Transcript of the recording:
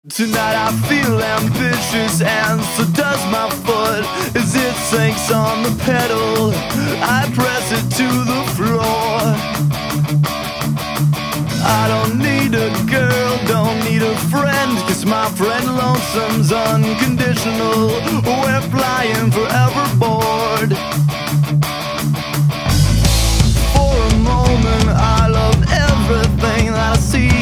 Tonight I feel ambitious and so does my foot. As it sinks on the pedal, I press it to the floor. I don't need a girl, don't need a friend, 'cause my friend Lonesome's unconditional. We're flying forever bored. For a moment I love everything that I see